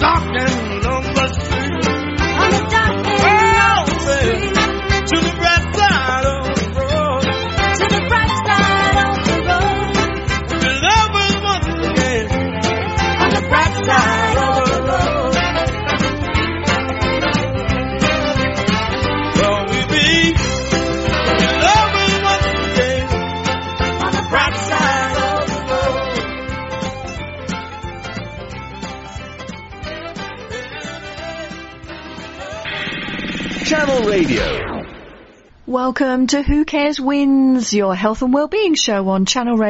dark and lonely street. On the dark and lonely street. To the bright side of the road. To the bright side of the road. The lovers once again. On the bright side of the road. Well, we be the lovers once again. On the bright side of the road. Channel Radio. Welcome to Who Cares Wins, your health and wellbeing show on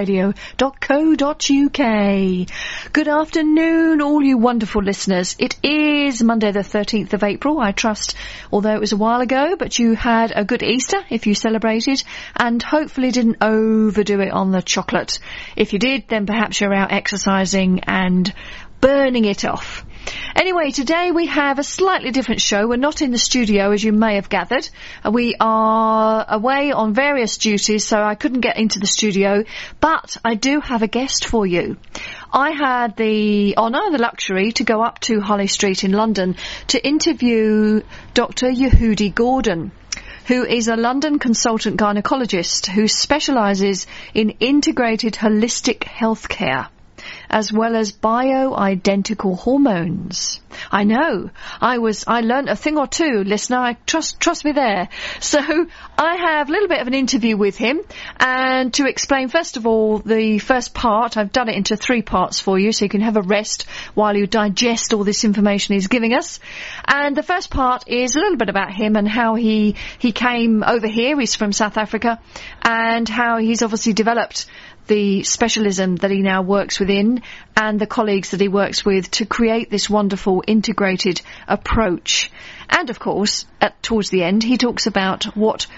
channelradio.co.uk. Good afternoon, all you wonderful listeners. It is Monday the 13th of April, I trust, although it was a while ago, but you had a good Easter if you celebrated, and hopefully didn't overdo it on the chocolate. If you did, then perhaps you're out exercising and burning it off. Anyway, today we have a slightly different show. We're not in the studio, as you may have gathered. We are away on various duties, so I couldn't get into the studio, but I do have a guest for you. I had the honour, the luxury, to go up to Harley Street in London to interview Dr. Yehudi Gordon, who is a London consultant gynaecologist who specialises in integrated holistic healthcare, as well as bioidentical hormones. I know. I learnt a thing or two, listener. Trust me there. So I have a little bit of an interview with him, and to explain, first of all, the first part, I've done it into 3 parts for you, so you can have a rest while you digest all this information he's giving us. And the first part is a little bit about him and how he came over here. He's from South Africa, and how he's obviously developed the specialism that he now works within and the colleagues that he works with to create this wonderful integrated approach. And of course, towards the end, he talks about what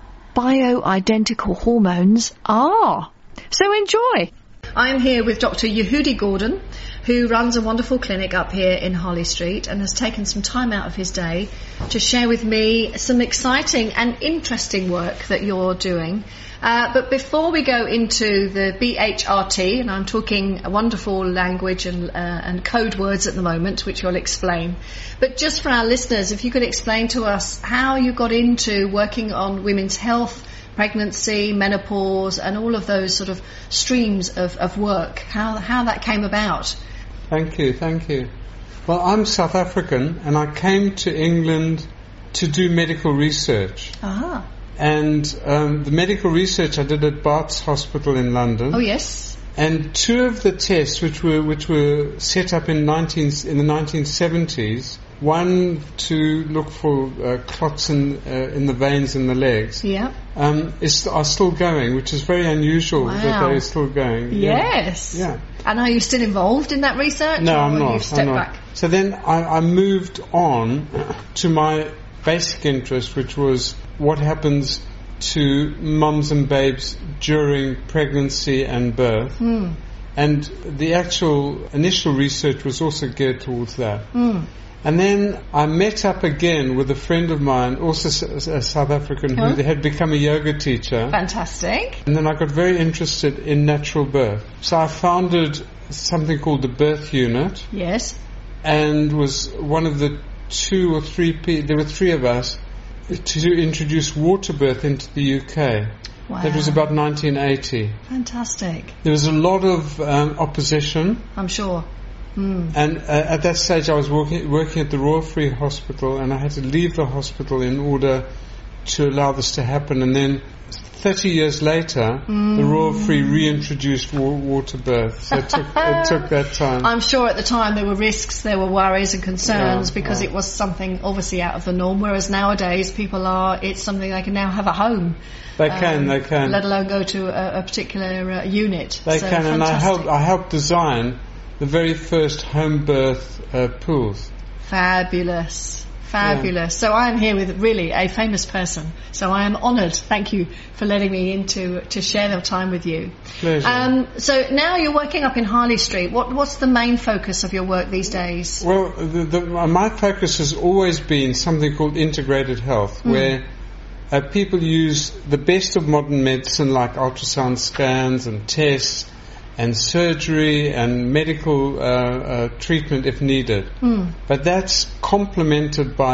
bioidentical hormones are. So enjoy. I'm here with Dr. Yehudi Gordon, who runs a wonderful clinic up here in Harley Street and has taken some time out of his day to share with me some exciting and interesting work that you're doing. But before we go into the BHRT, and I'm talking a wonderful language and code words at the moment, which you'll explain, but just for our listeners, if you could explain to us how you got into working on women's health, pregnancy, menopause, and all of those sort of streams of work, how that came about. Thank you. Well, I'm South African, and I came to England to do medical research. Ah. And the medical research I did at Barts Hospital in London. Oh, yes. And 2 of the tests which were set up in the 1970s, one to look for clots in the veins in the legs, yeah, are still going, which is very unusual. Wow. That they're still going. Yes. Yeah. And are you still involved in that research? No, I'm not. You've stepped back? So then I moved on to my basic interest, which was what happens to mums and babes during pregnancy and birth. Mm. And the actual initial research was also geared towards that. Mm. And then I met up again with a friend of mine, also a South African, who had become a yoga teacher. Fantastic. And then I got very interested in natural birth. So I founded something called the Birth Unit. Yes. And was one of the 2 or 3 people, there were 3 of us, to introduce water birth into the UK. Wow. That was about 1980. Fantastic. There was a lot of opposition. I'm sure. Mm. And at that stage I was working at the Royal Free Hospital, and I had to leave the hospital in order to allow this to happen. And then 30 years later, the Royal Free reintroduced water birth. So it took that time. I'm sure at the time there were risks, there were worries and concerns because it was something obviously out of the norm, whereas nowadays it's something they can now have at home. They can. Let alone go to a particular unit. They can, and I fantastic. helped design the very first home birth pools. Fabulous. So I am here with really a famous person. So I am honoured. Thank you for letting me in to share the time with you. Pleasure. So now you're working up in Harley Street. What's the main focus of your work these days? Well, my focus has always been something called integrated health, where people use the best of modern medicine, like ultrasound scans and tests, and surgery and medical treatment if needed. But that's complemented by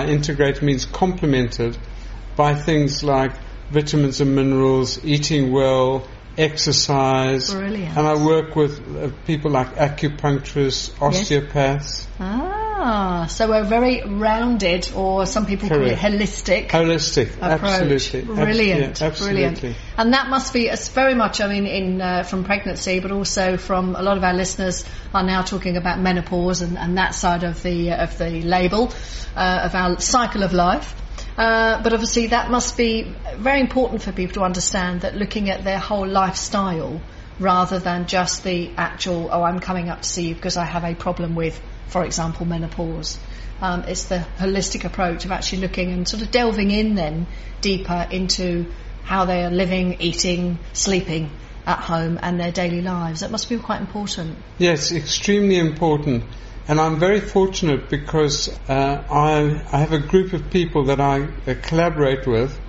things like vitamins and minerals, eating well, exercise. Brilliant. And I work with people like acupuncturists, osteopaths. So a very rounded, or some people call it Correct. holistic approach. Absolutely. Brilliant, Absolutely. brilliant. And that must be, it's very much, I mean, from pregnancy, but also from a lot of our listeners are now talking about menopause and that side of the label of our cycle of life. But obviously that must be very important for people to understand, that looking at their whole lifestyle rather than just the actual, I'm coming up to see you because I have a problem with, for example, menopause. It's the holistic approach of actually looking and sort of delving in then deeper into how they are living, eating, sleeping at home and their daily lives. That must be quite important. Yes, extremely important. And I'm very fortunate because I have a group of people that I collaborate with.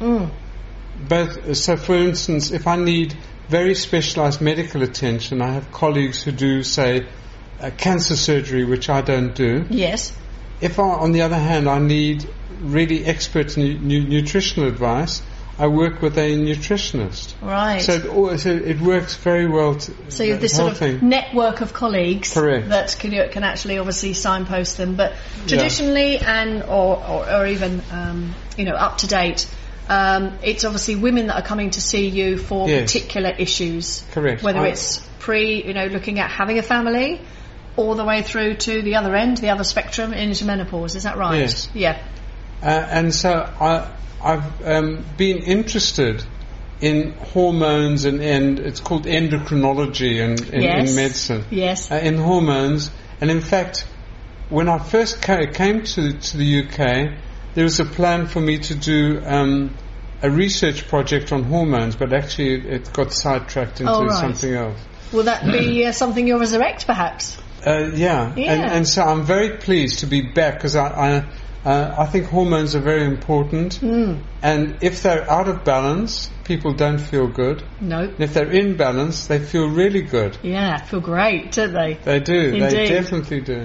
So, for instance, if I need very specialized medical attention, I have colleagues who do, say, cancer surgery, which I don't do. Yes. If, on the other hand, I need really expert nutritional advice, I work with a nutritionist. Right. So it works very well. So you have this sort of network of colleagues. Correct. That can actually obviously signpost them. But traditionally and or even up to date, it's obviously women that are coming to see you for particular issues. Correct. Whether it's looking at having a family, all the way through to the other end, the other spectrum, into menopause. Is that right? Yes. Yeah. And so I've been interested in hormones and it's called endocrinology in medicine. Yes. In hormones. And in fact, when I first came to the UK, there was a plan for me to do a research project on hormones, but actually it got sidetracked into something else. Will that be something you'll resurrect, perhaps? Yeah. And so I'm very pleased to be back, because I think hormones are very important. And if they're out of balance, people don't feel good. No. And if they're in balance, they feel really good. Yeah, feel great, don't they? They do. Indeed. They definitely do.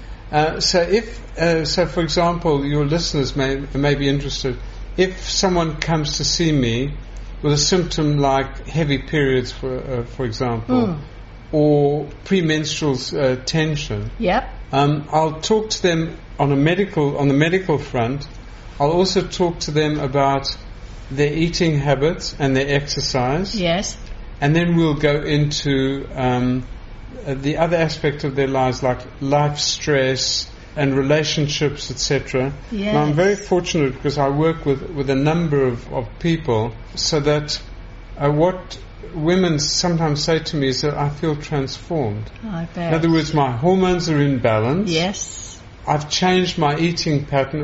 So for example, your listeners may be interested. If someone comes to see me with a symptom like heavy periods, for example, or premenstrual tension, I'll talk to them on the medical front. I'll also talk to them about their eating habits and their exercise. Yes. And then we'll go into the other aspect of their lives, like life stress and relationships, etc. Yes. And I'm very fortunate because I work with a number of people, so that what women sometimes say to me is that I feel transformed. I bet. In other words, my hormones are in balance. Yes. I've changed my eating pattern.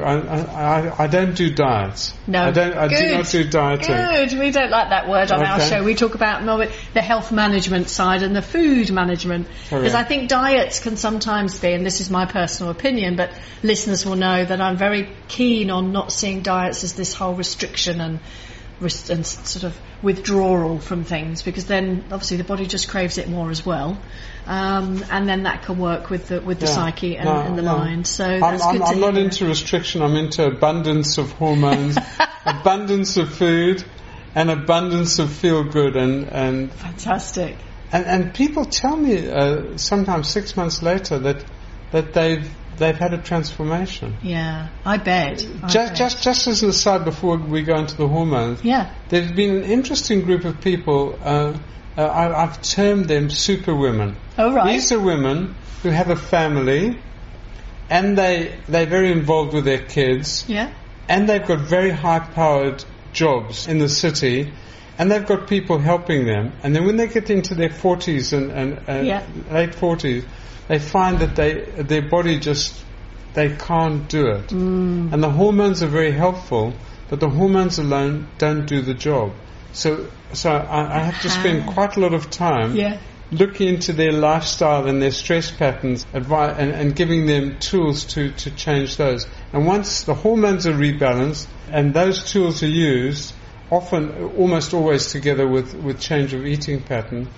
I don't do diets. No. I do not do dieting. Good. We don't like that word on our Okay. show. We talk about more the health management side and the food management. Because I think diets can sometimes be, and this is my personal opinion, but listeners will know that I'm very keen on not seeing diets as this whole restriction and sort of withdrawal from things, because then obviously the body just craves it more as well, and then that can work with the psyche and the mind. So that's good to I'm not hear. into restriction. I'm into abundance of hormones, abundance of food, and abundance of feel good and fantastic. And people tell me sometimes 6 months later that they've had a transformation. Yeah, I bet. Just as an aside before we go into the hormones, there's been an interesting group of people. I've termed them super women. Oh, right. These are women who have a family, and they're very involved with their kids. Yeah. And they've got very high-powered jobs in the city, and they've got people helping them. And then when they get into their 40s and late 40s, they find that their body they can't do it. And the hormones are very helpful, but the hormones alone don't do the job. So I have to spend quite a lot of time looking into their lifestyle and their stress patterns, and giving them tools to change those. And once the hormones are rebalanced and those tools are used, often, almost always together with change of eating pattern,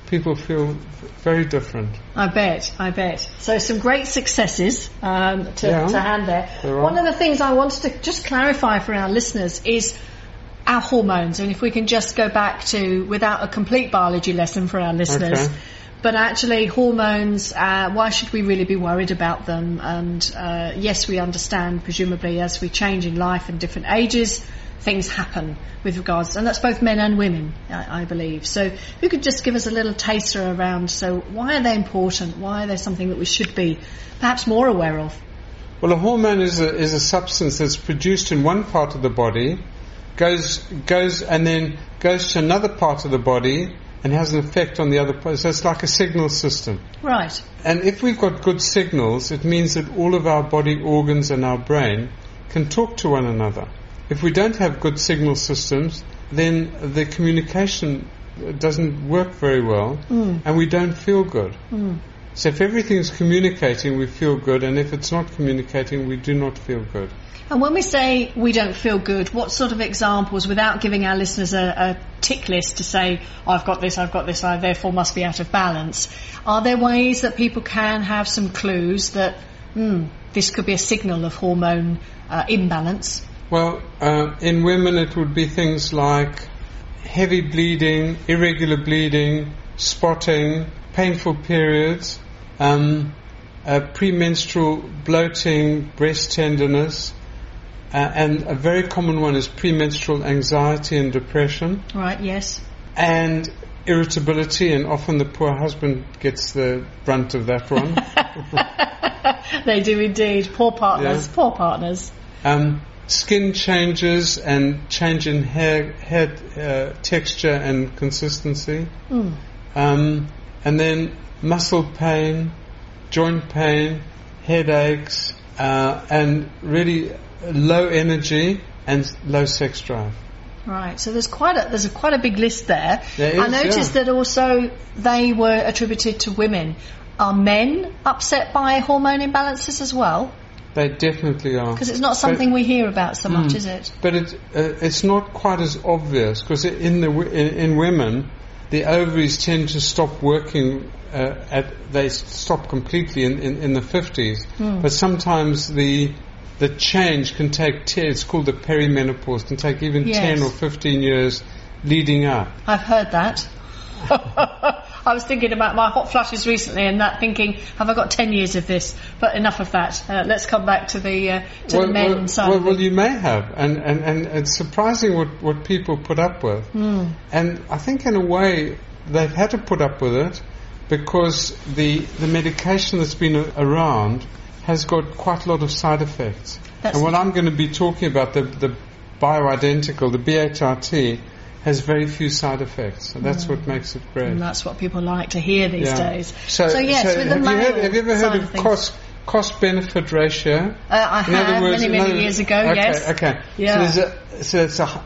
people feel very different. I bet. So some great successes to hand there. There are. One of the things I wanted to just clarify for our listeners is our hormones, and if we can just go back to, without a complete biology lesson for our listeners, Okay. but actually hormones, why should we really be worried about them? And yes, we understand, presumably, as we change in life and different ages, things happen with regards, and that's both men and women, I believe. So if you could just give us a little taster around, so why are they important? Why are they something that we should be perhaps more aware of? Well, a hormone is a substance that's produced in one part of the body, goes and then goes to another part of the body and has an effect on the other part. So it's like a signal system. Right. And if we've got good signals, it means that all of our body organs and our brain can talk to one another. If we don't have good signal systems, then the communication doesn't work very well, and we don't feel good. So if everything's communicating, we feel good, and if it's not communicating, we do not feel good. And when we say we don't feel good, what sort of examples, without giving our listeners a tick list to say, I've got this, I therefore must be out of balance, are there ways that people can have some clues that this could be a signal of hormone imbalance? Well, in women it would be things like heavy bleeding, irregular bleeding, spotting, painful periods, premenstrual bloating, breast tenderness, and a very common one is premenstrual anxiety and depression. Right, yes. And irritability, and often the poor husband gets the brunt of that one. They do indeed. Poor partners, Yeah. poor partners. Skin changes and change in hair texture and consistency. And then muscle pain, joint pain, headaches, and really low energy and low sex drive. Right, so there's quite a big list there. There is, I noticed yeah. that also they were attributed to women. Are men upset by hormone imbalances as well? They definitely are. Because it's not something we hear about so much, is it? But it's not quite as obvious, because in women, the ovaries tend to stop working. They stop completely in the 50s. But sometimes the change can take it's called the perimenopause, can take even Yes. 10 or 15 years leading up. I've heard that. I was thinking about my hot flushes recently and that, thinking, have I got 10 years of this? But enough of that. Let's come back to the men side. Well, you may have, and it's surprising what people put up with. And I think in a way they've had to put up with it because the medication that's been around has got quite a lot of side effects. And what I'm going to be talking about, the bioidentical, the BHRT, has very few side effects. So that's what makes it great. And that's what people like to hear these days. So yes, with the male have you ever heard side of things. cost-benefit ratio? I have, many years ago, okay, yes. Okay. Yeah. So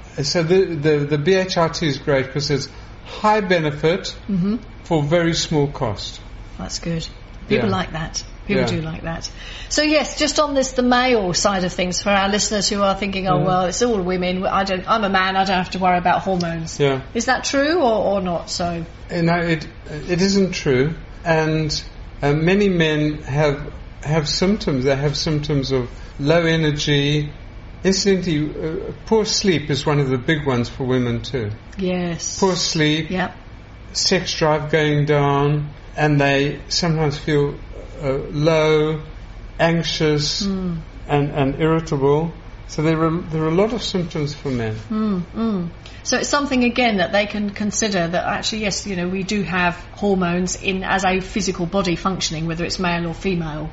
the BHRT is great because it's high benefit for very small cost. That's good. People Yeah. like that. People Yeah. do like that. So yes, just on the male side of things, for our listeners who are thinking, oh well, it's all women. I'm a man. I don't have to worry about hormones. Yeah. Is that true or not? So No, it isn't true, and many men have symptoms. They have symptoms of low energy. Incidentally, poor sleep is one of the big ones for women too. yes. Poor sleep, Yep. sex drive going down, and they sometimes feel low, anxious, and irritable. So there are a lot of symptoms for men. So it's something again that they can consider, that actually, yes, we do have hormones as a physical body functioning, whether it's male or female.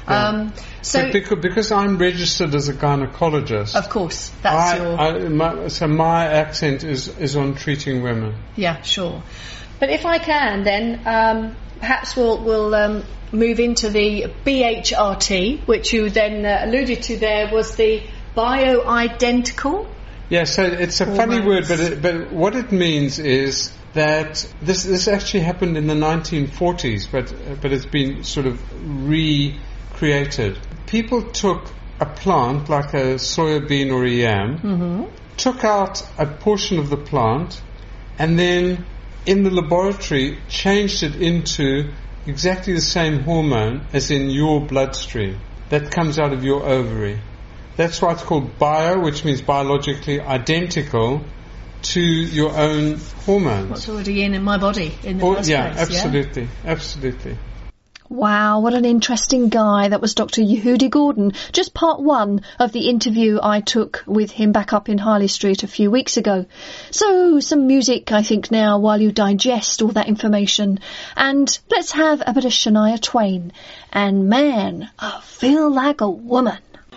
So Because I'm registered as a gynecologist, of course, that's my accent is on treating women. Yeah, sure. But if I can, then perhaps we'll move into the BHRT, which you then alluded to. There was the bioidentical. Yeah, so it's a funny word, but what it means is that this actually happened in the 1940s, but it's been sort of recreated. People took a plant like a soybean or a yam, took out a portion of the plant, and then in the laboratory changed it into exactly the same hormone as in your bloodstream that comes out of your ovary. That's why it's called bio, which means biologically identical to your own hormones. What's already in my body in the first Yeah, place, absolutely, absolutely. Wow, what an interesting guy. That was Dr. Yehudi Gordon. Just part one of the interview I took with him back up in Harley Street a few weeks ago. So, some music, I think, now, while you digest all that information. And let's have a bit of Shania Twain. And man, I feel like a woman.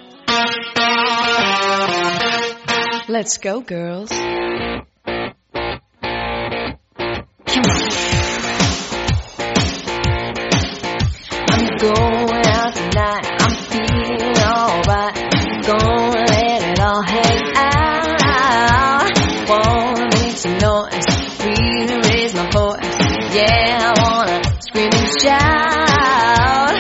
Let's go, girls. I'm going out tonight, I'm feeling alright, gonna let it all hang out, wanna make some noise, really raise my voice, yeah, I wanna scream and shout,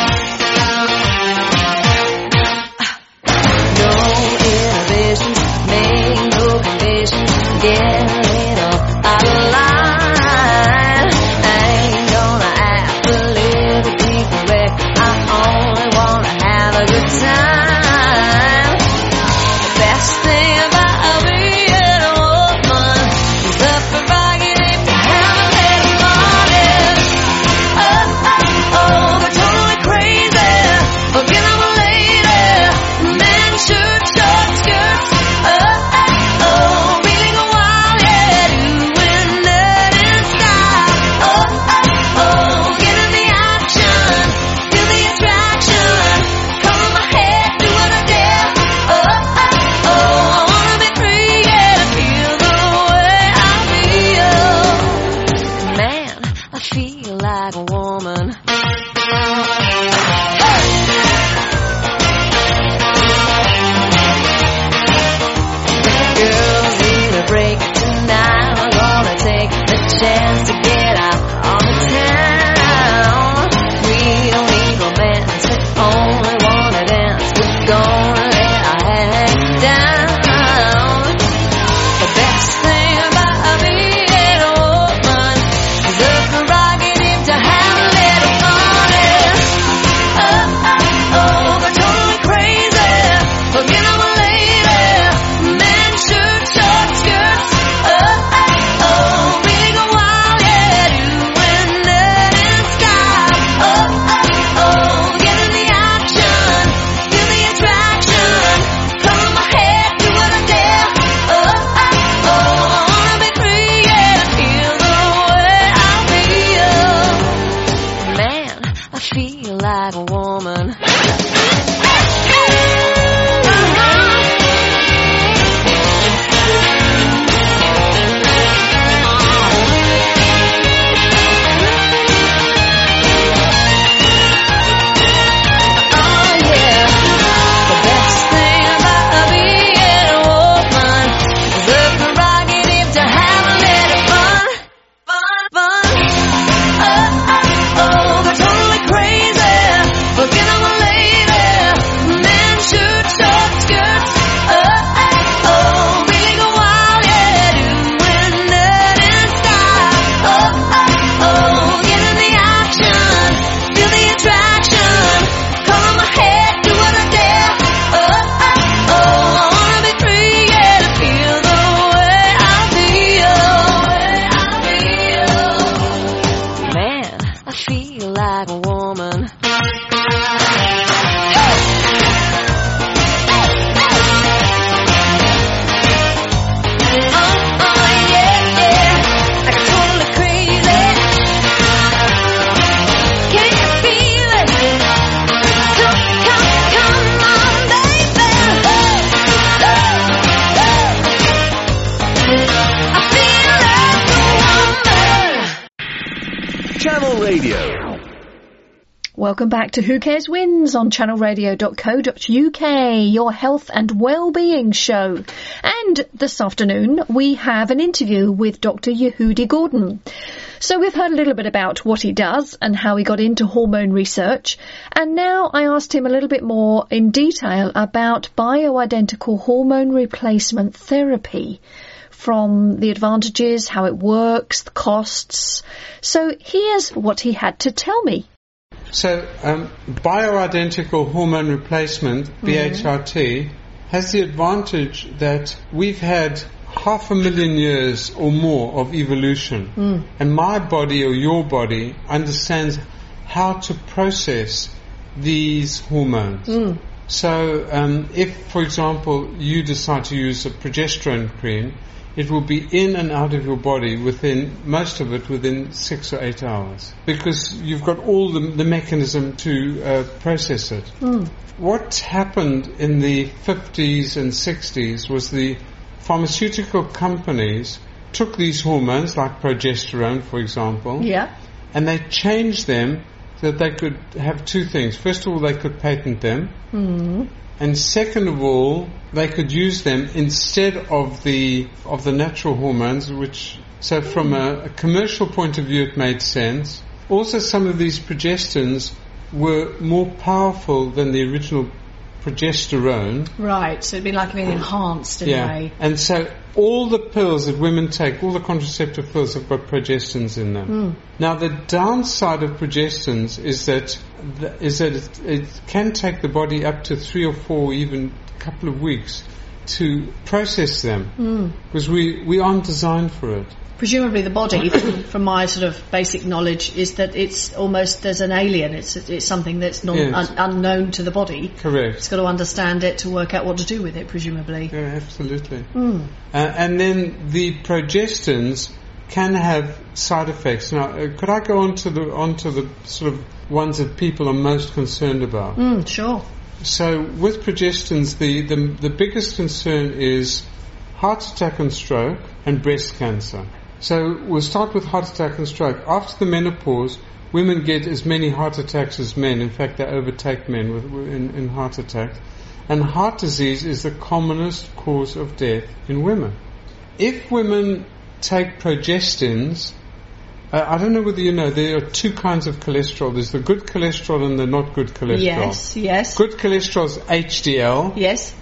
no inhibitions, make no conditions, get a little out of line, I ain't gonna act politically correct, I only wanna have a good time. The best thing about being a woman is the prerogative to have a little morning. Oh, oh, oh, they're totally crazy, forget I'm a lady, man shirt, short skirts, oh, oh, oh, being a wild, yeah, doing that in style, oh, oh, oh, get in the action, feel the attraction, come on my head, do what I dare, oh, oh, oh, I wanna be free, yeah, feel the way I feel, man, I feel like a woman. Girls need a break tonight, I'm gonna take the chance to get out on the town. We don't need romance, we only wanna dance, we're gonna let our head down. The best thing about being a woman is the prerogative to have a little fun. Oh, oh, oh, they're totally crazy, forget I'm a lady, man shirt, short skirts, oh, oh, oh, being a wild, yeah, doing that in style, oh, oh, oh, get in the action, feel the attraction, come on my head, do what I dare, oh, oh, oh, I wanna be free, yeah, feel the way I feel, man, I feel like a woman. Oh yeah, the best thing about being a woman is the prerogative to have a little fun, fun, fun. Oh, oh, oh, they're totally crazy, forget I'm a lady, man shirt, short skirts, oh, oh, oh, being a wild, yeah, doing that in style, oh, oh, oh, get in the action, feel the attraction, come on my head, do what I dare, oh, oh, oh, I wanna be free, yeah, to feel the way I feel, man, I feel like a woman. Oh, oh, yeah, yeah, like I'm totally crazy. Can you feel it? Come, come on, baby. I feel like a woman. Channel Radio. Welcome back to Who Cares Wins on channelradio.co.uk, your health and well-being show. And this afternoon we have an interview with Dr. Yehudi Gordon. So we've heard a little bit about what he does and how he got into hormone research. And now I asked him a little bit more in detail about bioidentical hormone replacement therapy from the advantages, how it works, the costs. So here's what he had to tell me. So, bioidentical hormone replacement, BHRT, has the advantage that we've had 500,000 years or more of evolution. And my body or your body understands how to process these hormones. So, if, for example, you decide to use a progesterone cream, it will be in and out of your body most of it within 6 or 8 hours, because you've got all the mechanism to process it. What happened in the 50s and 60s was the pharmaceutical companies took these hormones, like progesterone, for example, and they changed them so that they could have two things. First of all, they could patent them. And second of all, they could use them instead of the natural hormones, so from a commercial point of view it made sense. Also, some of these progestins were more powerful than the original progesterone. Right, so it'd be like being enhanced in a way. And so all the pills that women take, all the contraceptive pills, have got progestins in them. Now, the downside of progestins is that it can take the body up to 3 or 4, even a couple of weeks to process them, because we aren't designed for it. Presumably the body, from my sort of basic knowledge, is that it's almost as an alien. It's something that's unknown to the body. Correct. It's got to understand it to work out what to do with it, presumably. Yeah, absolutely. And then the progestins can have side effects. Now, could I go on to the sort of ones that people are most concerned about? Sure. So with progestins, the biggest concern is heart attack and stroke and breast cancer. So we'll start with heart attack and stroke. After the menopause, women get as many heart attacks as men. In fact, they overtake men in heart attacks. And heart disease is the commonest cause of death in women. If women take progestins, I don't know whether you know, there are two kinds of cholesterol. There's the good cholesterol and the not good cholesterol. Yes. Good cholesterol is HDL. Yes.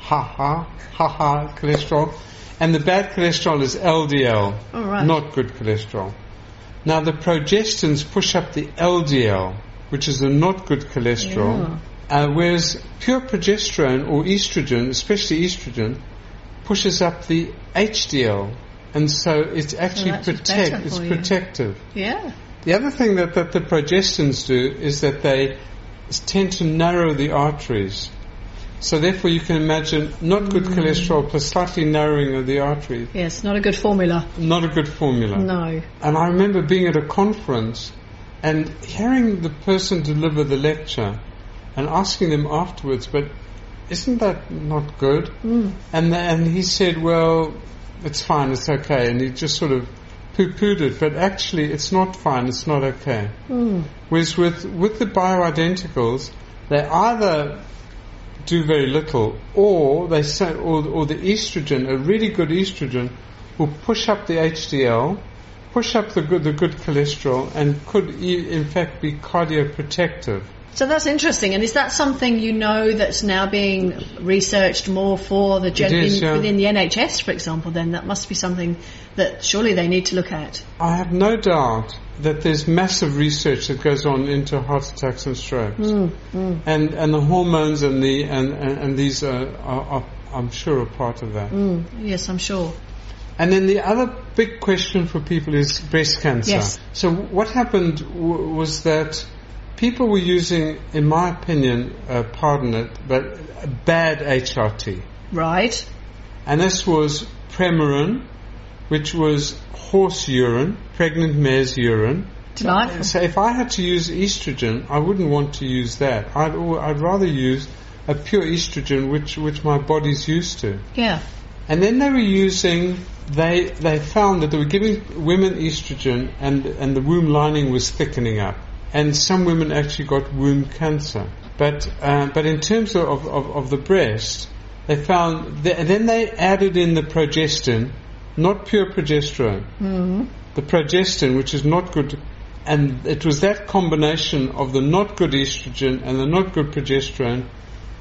Cholesterol. And the bad cholesterol is LDL, not good cholesterol. Now the progestins push up the LDL, which is the not good cholesterol, whereas pure progesterone or estrogen, especially estrogen, pushes up the HDL, and so it's actually protective. Yeah. The other thing that the progestins do is that they tend to narrow the arteries. So therefore you can imagine not good cholesterol plus slightly narrowing of the artery. Yes, not a good formula. Not a good formula. No. And I remember being at a conference and hearing the person deliver the lecture and asking them afterwards, but isn't that not good? And he said, well, it's fine, it's okay. And he just sort of poo-pooed it, but actually it's not fine, it's not okay. Whereas with the bioidenticals, they either do very little, or they say, or the estrogen, a really good estrogen, will push up the HDL, push up the good cholesterol, and could in fact be cardioprotective. So that's interesting. And is that something you know that's now being researched more for the within the NHS, for example? Then that must be something that surely they need to look at. I have no doubt that there's massive research that goes on into heart attacks and strokes, and the hormones and these are I'm sure a part of that. Yes, I'm sure. And then the other big question for people is breast cancer. Yes. So what happened was that people were using, in my opinion, pardon it, but bad HRT. Right. And this was Premarin, which was horse urine, pregnant mare's urine. Delightful. So if I had to use estrogen, I wouldn't want to use that. I'd rather use a pure estrogen, which my body's used to. Yeah. And then they were using, they found that they were giving women estrogen and the womb lining was thickening up. And some women actually got womb cancer. But in terms of the breast, they found, then they added in the progestin, not pure progesterone, the progestin, which is not good, and it was that combination of the not good estrogen and the not good progesterone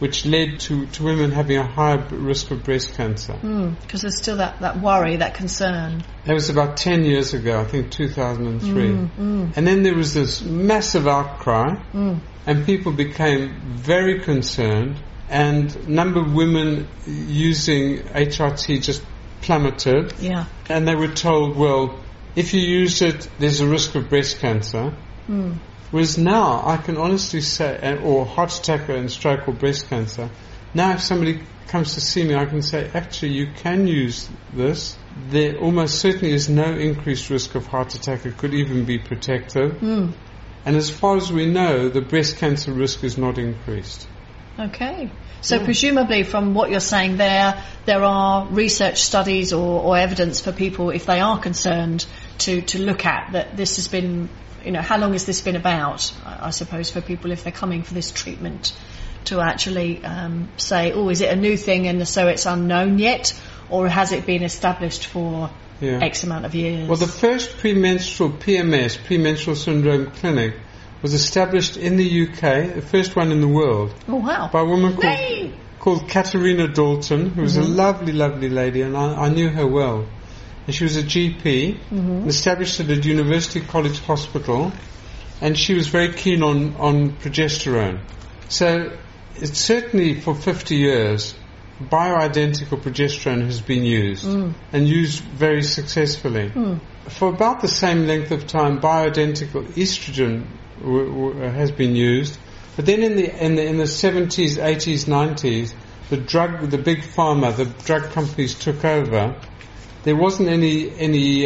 which led to women having a higher risk of breast cancer. Because there's still that worry, that concern. That was about 10 years ago, I think 2003. And then there was this massive outcry, and people became very concerned, and number of women using HRT just plummeted. Yeah. And they were told, well, if you use it, there's a risk of breast cancer. Whereas now, I can honestly say, or heart attack and stroke or breast cancer, now if somebody comes to see me, I can say, actually, you can use this. There almost certainly is no increased risk of heart attack. It could even be protective. And as far as we know, the breast cancer risk is not increased. Okay. So presumably from what you're saying there are research studies or evidence for people, if they are concerned, to look at that this has been, how long has this been about, I suppose, for people if they're coming for this treatment, to actually say, is it a new thing and so it's unknown yet, or has it been established for X amount of years? Well, the first premenstrual PMS, premenstrual syndrome clinic, was established in the UK, the first one in the world. Oh, wow. By a woman called Katerina Dalton, who was a lovely, lovely lady, and I knew her well. And she was a GP, established it at University College Hospital, and she was very keen on progesterone. So it's certainly for 50 years, bioidentical progesterone has been used, and used very successfully. For about the same length of time, bioidentical estrogen has been used, but then in the 70s, 80s, 90s, the big pharma, the drug companies took over. There wasn't any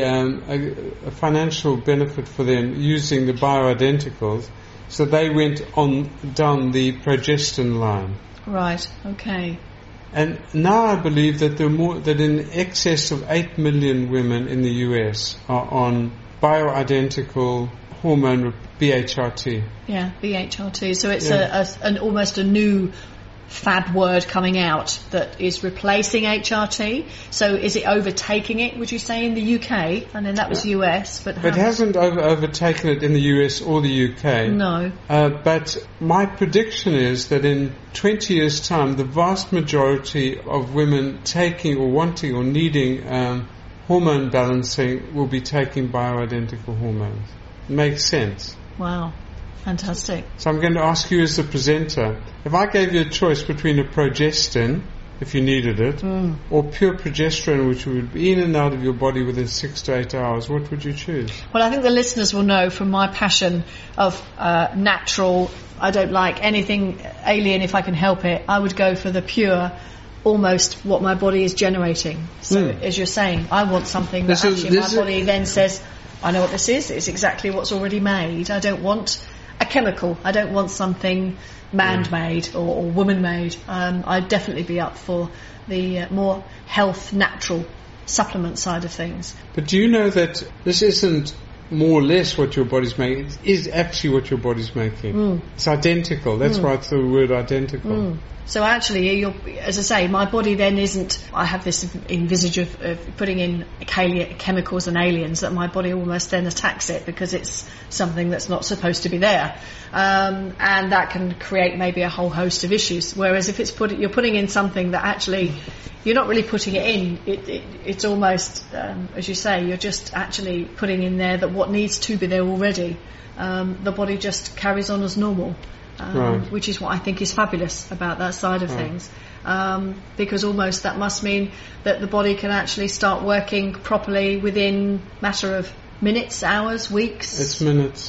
a financial benefit for them using the bioidenticals, so they went down the progestin line. Right. Okay. And now I believe that that in excess of 8 million women in the US are on bioidentical hormone BHRT. Yeah, BHRT. So it's an almost a new fad word coming out that is replacing HRT. So is it overtaking it, would you say, in the UK? And then that was US. But it hasn't overtaken it in the US or the UK. No. But my prediction is that in 20 years' time, the vast majority of women taking or wanting or needing hormone balancing will be taking bioidentical hormones. Makes sense. Wow. Fantastic. So I'm going to ask you as the presenter, if I gave you a choice between a progestin, if you needed it, or pure progesterone, which would be in and out of your body within 6 to 8 hours, what would you choose? Well, I think the listeners will know from my passion of natural, I don't like anything alien if I can help it. I would go for the pure, almost what my body is generating. So as you're saying, I want something that my body then says, I know what this is. It's exactly what's already made. I don't want a chemical. I don't want something man-made or woman-made. I'd definitely be up for the more health, natural supplement side of things. But do you know that this isn't more or less what your body's making? It is actually what your body's making. It's identical. That's why it's the word identical. So actually, as I say, my body then isn't, I have this envisage of putting in chemicals and aliens, that my body almost then attacks it because it's something that's not supposed to be there. And that can create maybe a whole host of issues. Whereas if you're putting in something that actually, you're not really putting it in, it's almost, as you say, you're just actually putting in there that what needs to be there already. The body just carries on as normal. Which is what I think is fabulous about that side of things, because almost that must mean that the body can actually start working properly within a matter of minutes, hours, weeks. It's minutes.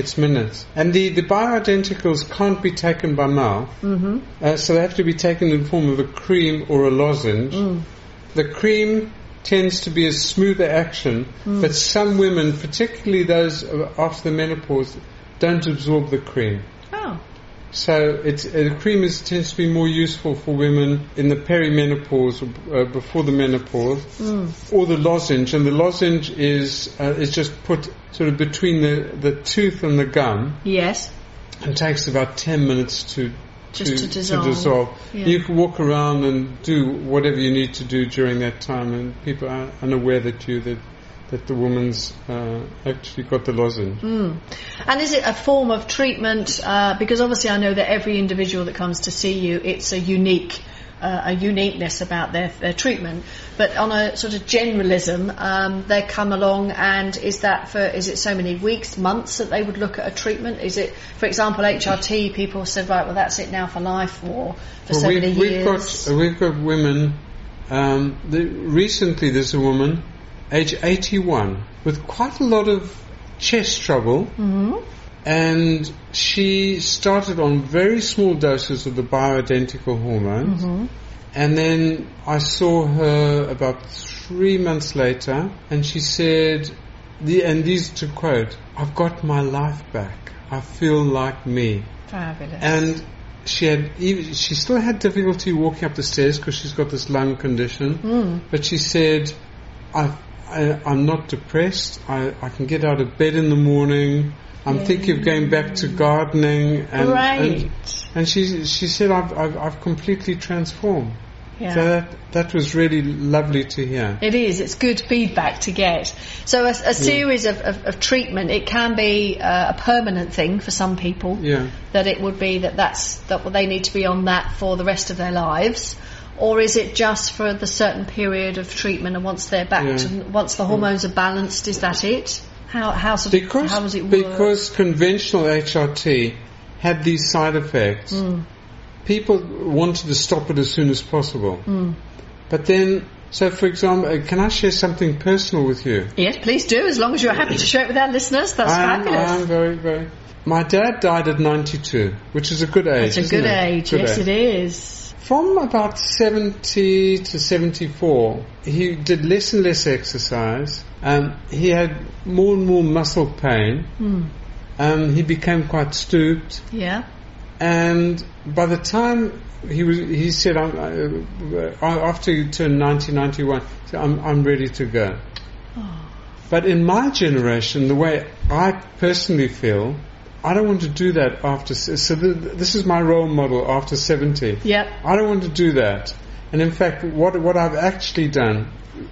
And the bioidenticals can't be taken by mouth, so they have to be taken in the form of a cream or a lozenge. The cream tends to be a smoother action, but some women, particularly those after the menopause, don't absorb the cream. So the cream tends to be more useful for women in the perimenopause or before the menopause, or the lozenge. And the lozenge is just put sort of between the tooth and the gum. Yes. And takes about 10 minutes to dissolve. Yeah. You can walk around and do whatever you need to do during that time, and people are unaware that that the woman's actually got the lozenge. And is it a form of treatment? Because obviously I know that every individual that comes to see you, it's a uniqueness about their treatment. But on a sort of generalism, they come along, and is it so many weeks, months that they would look at a treatment? Is it, for example, HRT, people said, right, well, that's it now for life, or for so many years? We've got women, recently there's a woman, age 81, with quite a lot of chest trouble, and she started on very small doses of the bioidentical hormones, and then I saw her about 3 months later, and she said, and these to quote, "I've got my life back. I feel like me." Fabulous. And she still had difficulty walking up the stairs because she's got this lung condition, but she said, I'm not depressed. I can get out of bed in the morning. I'm thinking of going back to gardening, and she said I've completely transformed. Yeah. So that was really lovely to hear. It is. It's good feedback to get. So a series of treatment. It can be a permanent thing for some people. Yeah. That it would be that they need to be on that for the rest of their lives. Or is it just for the certain period of treatment, and once they're back once the hormones are balanced, is that it? How does it work? Because conventional HRT had these side effects, people wanted to stop it as soon as possible. But then, so for example, can I share something personal with you? Yes, please do, as long as you're happy to share it with our listeners. That's fabulous. I'm very, very... My dad died at 92, which is a good age. It's a good age, yes it is. From about 70 to 74, he did less and less exercise. He had more and more muscle pain. He became quite stooped. Yeah. And by the time he said, after he turned 90, 91, he said, I'm ready to go. But in my generation, the way I personally feel, I don't want to do that after... So this is my role model after 70. Yep. I don't want to do that. And in fact, what I've actually done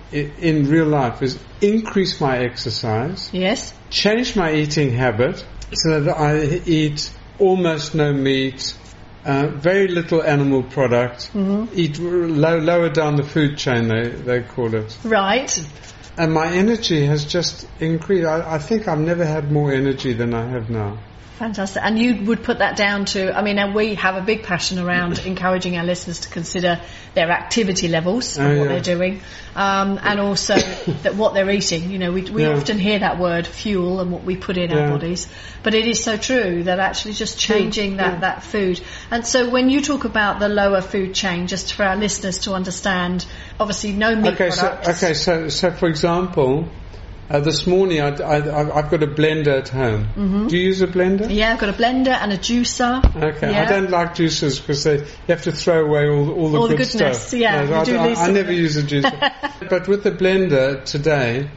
in real life is increase my exercise. Yes. Change my eating habit so that I eat almost no meat, very little animal product, eat lower down the food chain, they call it. Right. And my energy has just increased. I think I've never had more energy than I have now. Fantastic. And you would put that down to, and we have a big passion around encouraging our listeners to consider their activity levels and what they're doing, and also that what they're eating. We often hear that word fuel and what we put in our bodies, but it is so true that actually just changing that food. And so when you talk about the lower food chain, just for our listeners to understand, obviously no meat products. So for example, this morning I've got a blender at home. Do you use a blender? Yeah, I've got a blender and a juicer. Okay, I don't like juicers because you have to throw away all the good goodness. stuff. Yeah, I never use a juicer. But with the blender today,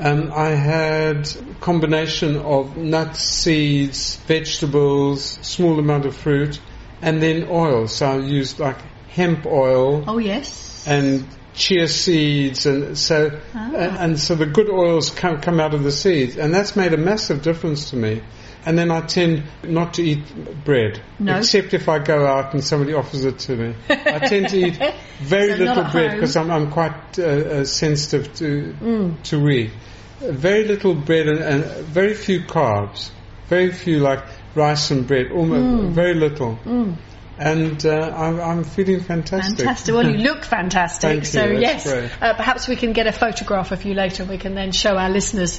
I had a combination of nuts, seeds, vegetables, small amount of fruit, and then oil. So I used like hemp oil. Oh yes. And chia seeds, and so the good oils come out of the seeds, and that's made a massive difference to me. And then I tend not to eat bread, except if I go out and somebody offers it to me. I tend to eat very little bread because I'm quite sensitive to wheat. Very little bread and very few carbs, very few like rice and bread, almost very little. And I'm feeling fantastic. Fantastic. Well, you look fantastic. Thank you. So yes, great. Perhaps we can get a photograph of you later. We can then show our listeners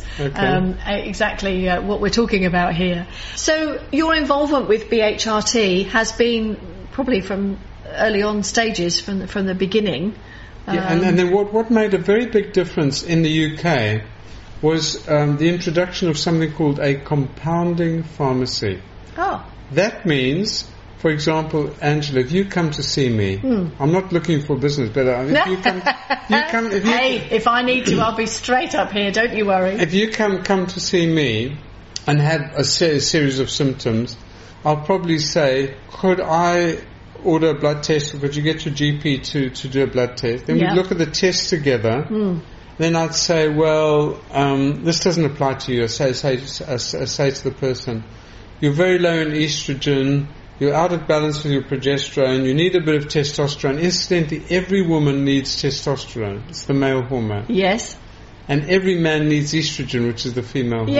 exactly what we're talking about here. So your involvement with BHRT has been probably from early on stages, from the beginning. And then what made a very big difference in the UK was the introduction of something called a compounding pharmacy. Oh. That means, for example, Angela, if you come to see me, I'm not looking for business, but if you come, if I need to, I'll be straight up here. Don't you worry. If you come to see me and have a series of symptoms, I'll probably say, could I order a blood test, or could you get your GP to do a blood test? Then we look at the test together, then I'd say, well, this doesn't apply to you. I say to the person, you're very low in estrogen, you're out of balance with your progesterone, you need a bit of testosterone. Incidentally, every woman needs testosterone. It's the male hormone. Yes. And every man needs estrogen, which is the female hormone.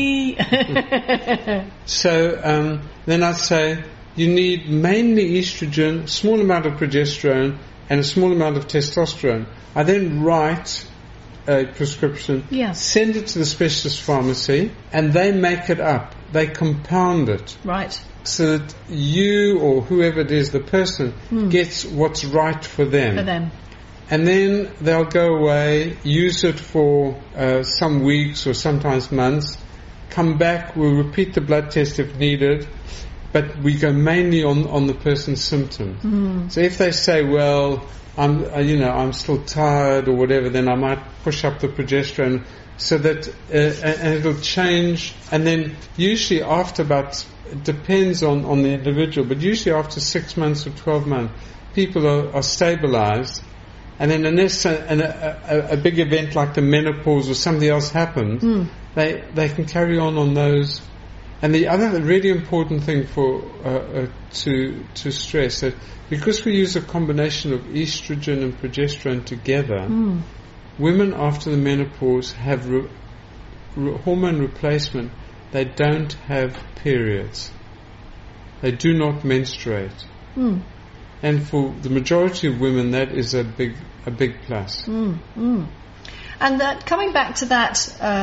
Yay! So then I'd say, you need mainly estrogen, small amount of progesterone, and a small amount of testosterone. I then write a prescription, send it to the specialist pharmacy, and they make it up. They compound it. Right. So that you or whoever it is, the person, gets what's right for them. For them. And then they'll go away, use it for some weeks or sometimes months, come back, we'll repeat the blood test if needed, but we go mainly on the person's symptoms. So if they say, well, I'm still tired or whatever, then I might push up the progesterone so that, and it'll change. And then usually after it depends on the individual, but usually after 6 months or 12 months, people are stabilized. And then unless a big event like the menopause or something else happens, they can carry on those. And the other really important thing to stress that because we use a combination of estrogen and progesterone together, women after the menopause have hormone replacement. They don't have periods. They do not menstruate. And for the majority of women, that is a big plus. And that, coming back to that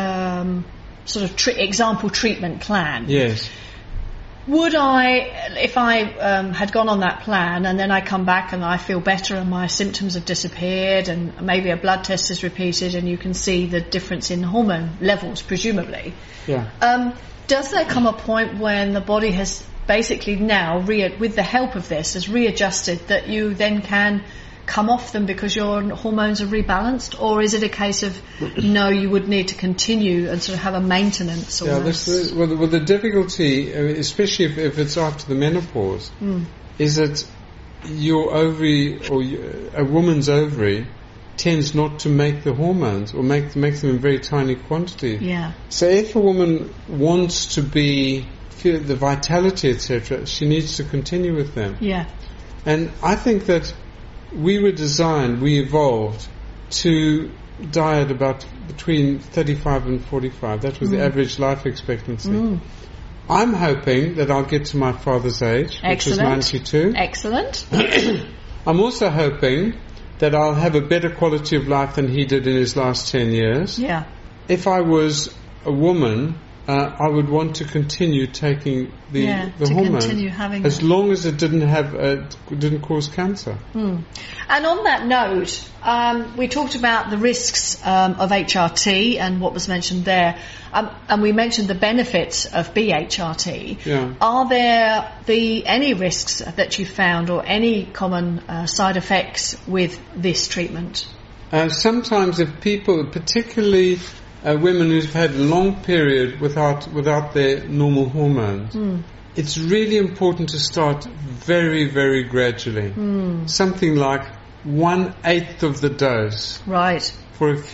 sort of example treatment plan. Yes. Would I, if I had gone on that plan and then I come back and I feel better and my symptoms have disappeared and maybe a blood test is repeated and you can see the difference in hormone levels, presumably. Yeah. Does there come a point when the body has basically now, with the help of this, has readjusted that you then can come off them because your hormones are rebalanced? Or is it a case of, no, you would need to continue and sort of have a maintenance? Well, the difficulty, especially if it's after the menopause, is that your ovary, or a woman's ovary, tends not to make the hormones or make them in very tiny quantity. Yeah. So if a woman wants to feel the vitality, etc., she needs to continue with them. Yeah. And I think that we evolved to die at about between 35 and 45. That was the average life expectancy. I'm hoping that I'll get to my father's age, which was 92. Excellent. I'm also hoping that I'll have a better quality of life than he did in his last 10 years. Yeah. If I was a woman, I would want to continue taking the hormone continue having as long as it didn't cause cancer. And on that note, we talked about the risks of HRT and what was mentioned there, and we mentioned the benefits of BHRT. Yeah. Are there any risks that you found or any common side effects with this treatment? Sometimes if people, particularly women who've had a long period without their normal hormones, it's really important to start very, very gradually. Something like 1/8 of the dose, right, for a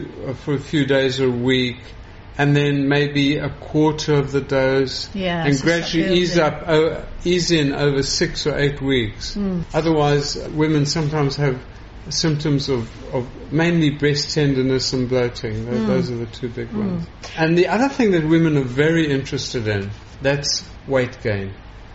few days or a week, and then maybe 1/4 of the dose, and gradually ease in over 6 or 8 weeks. Otherwise, women sometimes have symptoms of mainly breast tenderness and bloating. Those are the two big ones. And the other thing that women are very interested in, that's weight gain.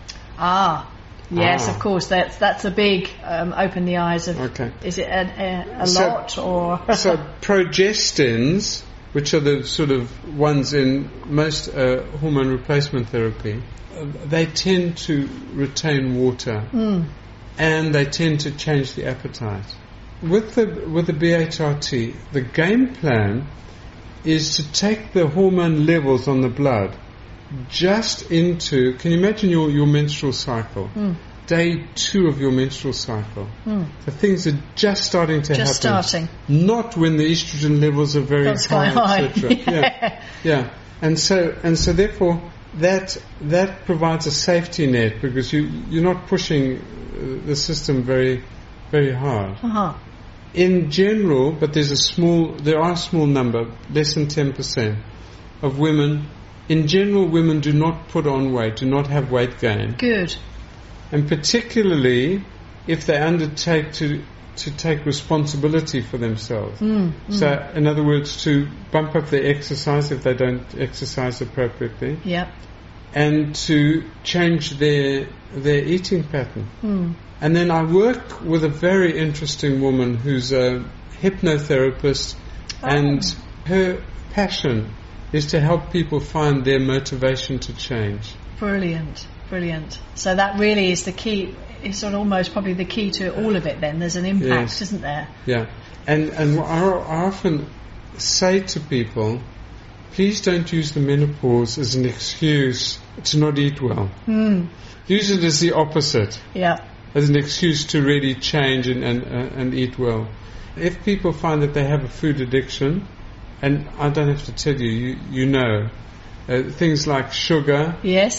Yes, of course. That's a big open the eyes of. Okay. Is it a lot or? So progestins, which are the sort of ones in most hormone replacement therapy, they tend to retain water, and they tend to change the appetite. With the BHRT, the game plan is to take the hormone levels on the blood just into, can you imagine your menstrual cycle? Day 2 of your menstrual cycle. The things are just starting to happen. Just starting. Not when the estrogen levels are very high, etc. Yeah. And so therefore that provides a safety net because you're not pushing the system very, very hard. in general, but there are a small number, less than 10% of women. In general, women do not put on weight, do not have weight gain. Good. And particularly if they undertake to take responsibility for themselves. So, in other words, to bump up their exercise if they don't exercise appropriately. Yep. And to change their eating pattern. And then I work with a very interesting woman who's a hypnotherapist, and her passion is to help people find their motivation to change. Brilliant. So that really is the key. It's sort of almost probably the key to all of it then. There's an impact, Yes. isn't there? Yeah. And what I often say to people, please don't use the menopause as an excuse to not eat well. Use it as the opposite, Yeah. as an excuse to really change and eat well. If people find that they have a food addiction, and I don't have to tell you, you know, things like sugar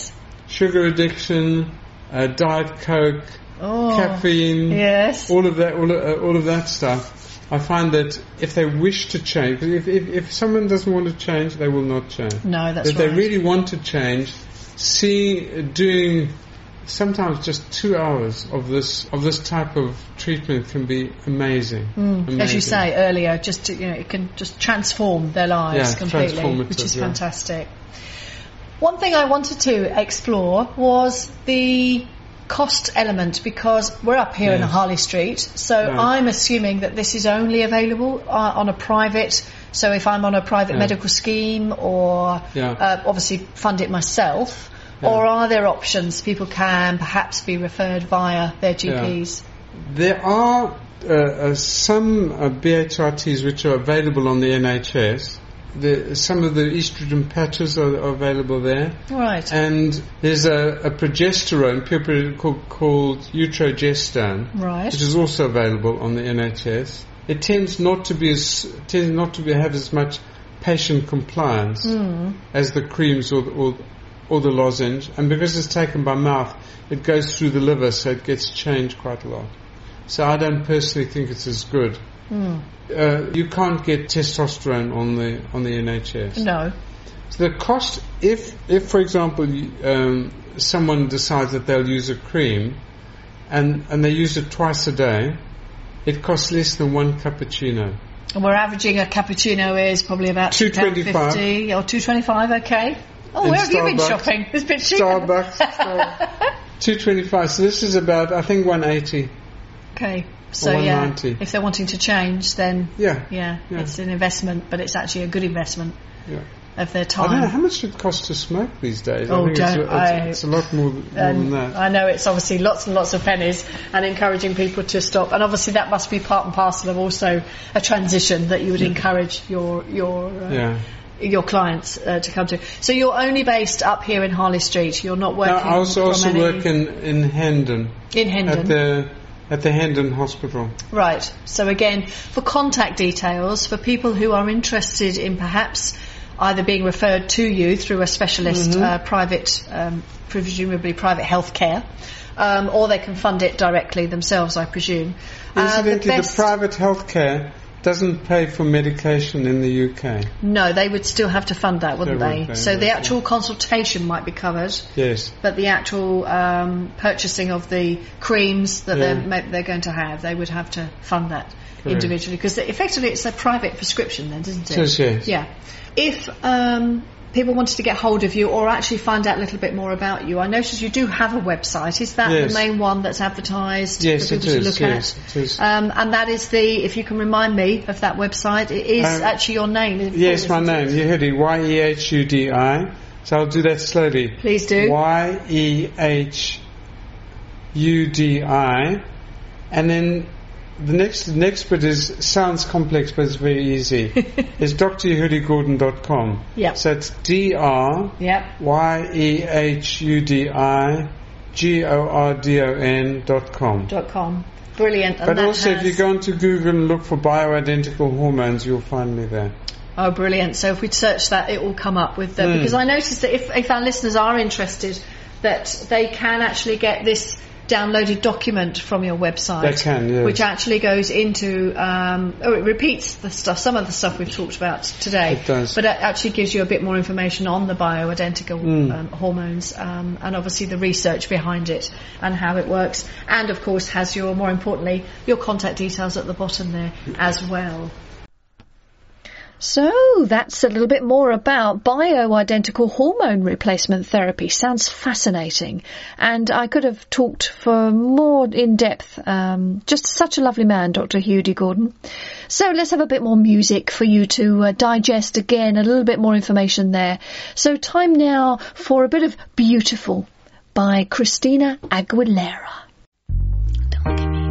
addiction, Diet Coke, caffeine, Yes. all of that stuff. I find that if they wish to change, if someone doesn't want to change, they will not change. No, that's If right. they really want to change, doing sometimes just 2 hours of this type of treatment can be amazing. As you say earlier, just to, it can just transform their lives Yeah, completely, transformative, which is yeah. fantastic. One thing I wanted to explore was the cost element, because we're up here in Yes. Harley Street, so Right. I'm assuming that this is only available on a private. So if I'm on a private Yeah. medical scheme, or Yeah. obviously fund it myself, Yeah. or are there options people can perhaps be referred via their GPs? There are some BHRTs which are available on the NHS. Some of the estrogen patches are available there. Right. And there's a progesterone, called Utrogestone, Right. which is also available on the NHS. It tends not to have as much patient compliance as the creams or the lozenge, and because it's taken by mouth, it goes through the liver, so it gets changed quite a lot. So I don't personally think it's as good. You can't get testosterone on the NHS. No. So the cost, if for example someone decides that they'll use a cream, and they use it twice a day, it costs less than one cappuccino. And we're averaging a cappuccino is probably about $2.25. £2.50 or $2.25. Okay. Oh, In where have you been Starbucks. shopping? It's a bit cheap. Starbucks. $2.25. So this is about, I think, $180. Okay. So yeah, $190. if they're wanting to change, then Yeah. it's an investment, but it's actually a good investment Yeah. of their I don't know time. how much it costs to smoke these days. Oh, I think don't it's a lot more than that. I know it's obviously lots and lots of pennies, and encouraging people to stop. And obviously that must be part and parcel of also a transition that you would encourage your clients to come to. So you're only based up here in Harley Street. You're not working. No, I also from any- work in Hendon. in Hendon. At the Hendon Hospital. Right. So again, for contact details, for people who are interested in perhaps either being referred to you through a specialist, private, presumably private healthcare, or they can fund it directly themselves, I presume. Incidentally, the private healthcare doesn't pay for medication in the UK. No, they would still have to fund that, wouldn't They would they? pay, So the yes, actual consultation might be covered, Yes. but the actual purchasing of the creams that they're going to have, they would have to fund that individually, because effectively it's a private prescription then, isn't it? It is, yes. Yeah. If people wanted to get hold of you or actually find out a little bit more about you, I noticed you do have a website. Is that Yes. the main one that's advertised Yes, for it people to is. look Yes, at? it is. And that is if you can remind me of that website, it is actually your name. Isn't Yes, it? my name, Yehudi, Yehudi. So I'll do that slowly. Please do. Yehudi. And then the next bit sounds complex, but it's very easy. It's dryehudigordon.com. Yep. So it's Yep. DRYEHUDIGORDON.com. .com. Brilliant. And But that also, if has- you go onto Google and look for bioidentical hormones, you'll find me there. Oh, brilliant. So if we search that, it will come up with because I noticed that if our listeners are interested, that they can actually get this downloaded document from your website. They can, yes. Which actually goes into, it repeats the stuff, some of the stuff we've talked about today. It does. But it actually gives you a bit more information on the bioidentical hormones, and obviously the research behind it and how it works. And of course has more importantly, your contact details at the bottom there as well. So that's a little bit more about bioidentical hormone replacement therapy. Sounds fascinating. And I could have talked for more in depth. Just such a lovely man, Dr. Hughie Gordon. So let's have a bit more music for you to digest again, a little bit more information there. So time now for a bit of Beautiful by Christina Aguilera. Don't look at me.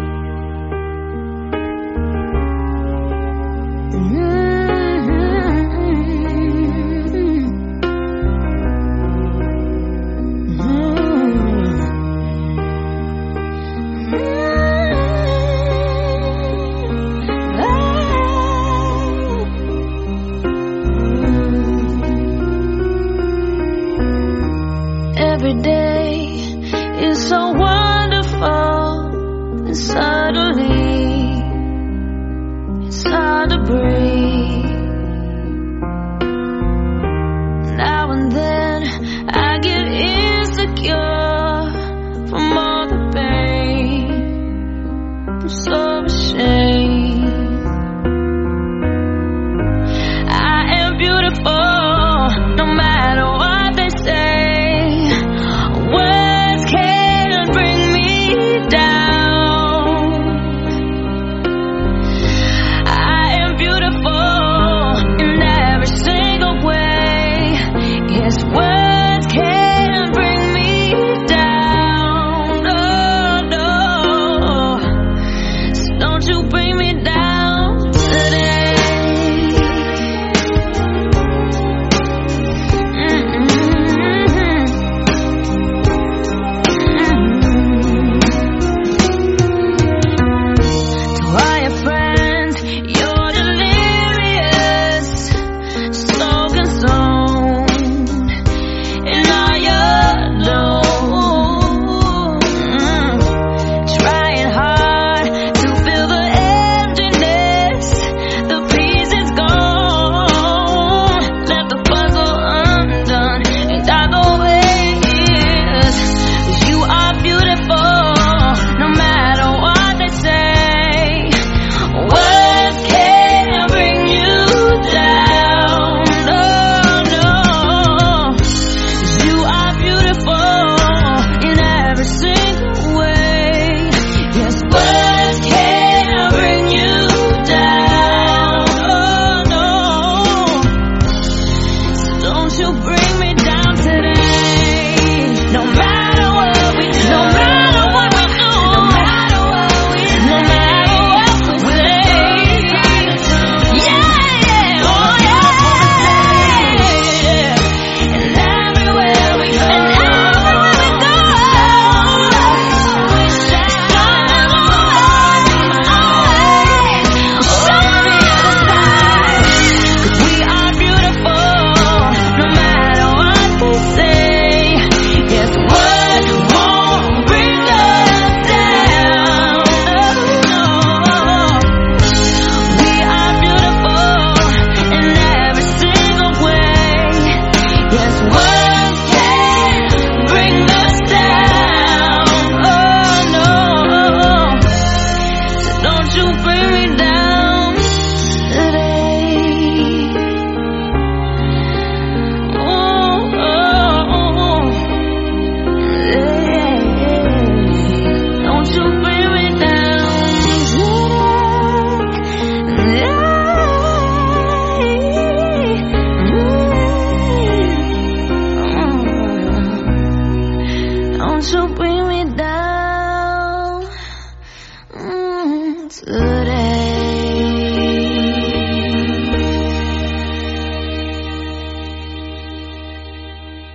Every day is so wonderful, and suddenly it's hard to breathe. Now and then I get insecure from all the pain. I'm so ashamed. I am beautiful, no matter what they say.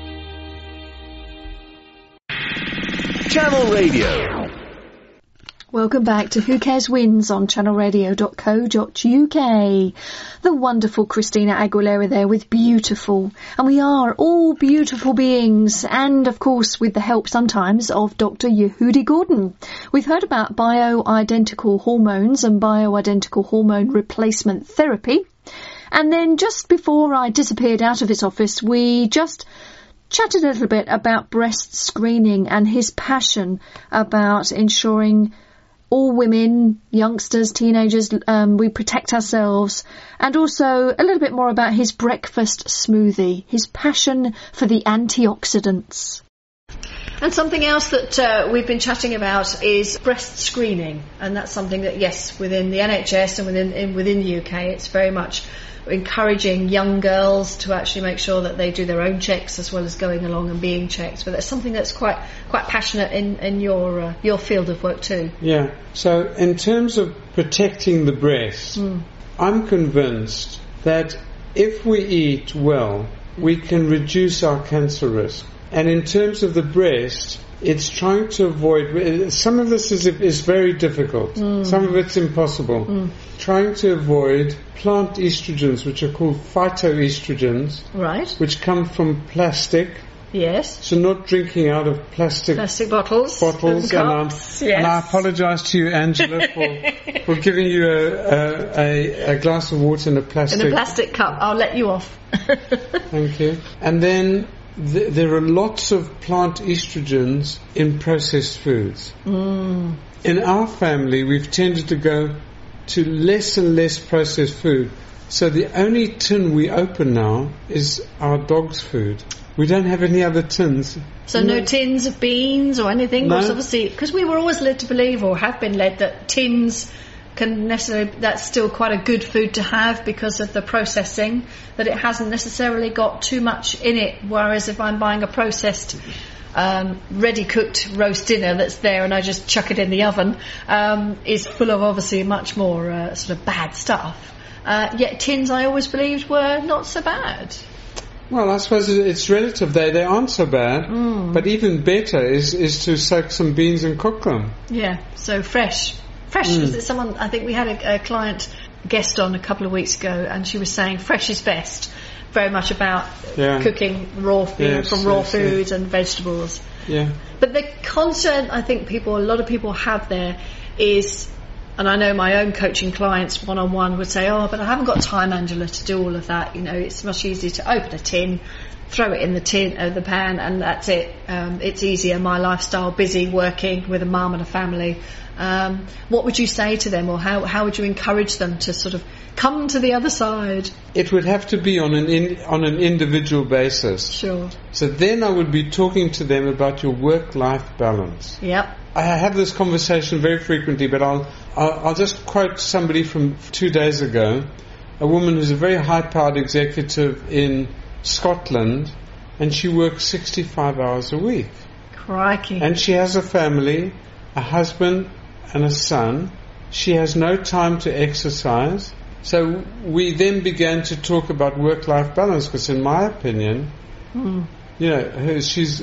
Channel Radio. Welcome back to Who Cares Wins on channelradio.co.uk. The wonderful Christina Aguilera there with Beautiful. And we are all beautiful beings, and of course with the help sometimes of Dr. Yehudi Gordon. We've heard about bioidentical hormones and bioidentical hormone replacement therapy. And then just before I disappeared out of his office, we just chatted a little bit about breast screening and his passion about ensuring all women, youngsters, teenagers, we protect ourselves, and also a little bit more about his breakfast smoothie, his passion for the antioxidants. And something else that we've been chatting about is breast screening, and that's something that, yes, within the NHS and within the UK, it's very much encouraging young girls to actually make sure that they do their own checks as well as going along and being checked. But that's something that's quite passionate in your field of work too. Yeah. So in terms of protecting the breast, I'm convinced that if we eat well, we can reduce our cancer risk. And in terms of the breast, it's trying to avoid, some of this is very difficult, some of it's impossible. Trying to avoid plant estrogens, which are called phytoestrogens, right, which come from plastic. Yes. So not drinking out of plastic bottles and cups, and I apologise to you, Angela, for giving you a glass of water in a plastic cup. I'll let you off. Thank you. And then there are lots of plant estrogens in processed foods. In our family, we've tended to go to less and less processed food. So the only tin we open now is our dog's food. We don't have any other tins. So no tins of beans or anything? No. Because obviously, because we were always led to believe, or have been led, that tins can necessarily, that's still quite a good food to have because of the processing, that it hasn't necessarily got too much in it, whereas if I'm buying a processed ready cooked roast dinner that's there and I just chuck it in the oven, is full of obviously much more sort of bad stuff. Yet tins, I always believed, were not so bad. Well, I suppose it's relative. They aren't so bad, but even better is to soak some beans and cook them. Yeah, so fresh. Because someone, I think we had a client guest on a couple of weeks ago, and she was saying fresh is best. Very much about cooking raw food from raw foods and vegetables. Yeah. But the concern I think a lot of people have there is, and I know my own coaching clients one-on-one would say, oh, but I haven't got time, Angela, to do all of that. You know, it's much easier to open a tin, throw it in the pan, and that's it. It's easier. My lifestyle, busy, working with a mum and a family. What would you say to them, or how would you encourage them to sort of come to the other side? It would have to be on an individual basis. Sure. So then I would be talking to them about your work-life balance. Yep. I have this conversation very frequently, but I'll just quote somebody from 2 days ago, a woman who's a very high-powered executive in Scotland, and she works 65 hours a week. Crikey. And she has a family, a husband and a son. She has no time to exercise. So we then began to talk about work-life balance, because in my opinion, you know, she's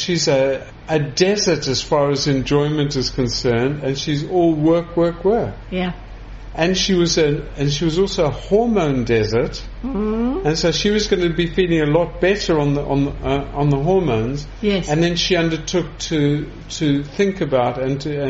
a desert as far as enjoyment is concerned, and she's all work. Yeah. And she was also a hormone desert, and so she was going to be feeling a lot better on the hormones. Yes. And then she undertook to think about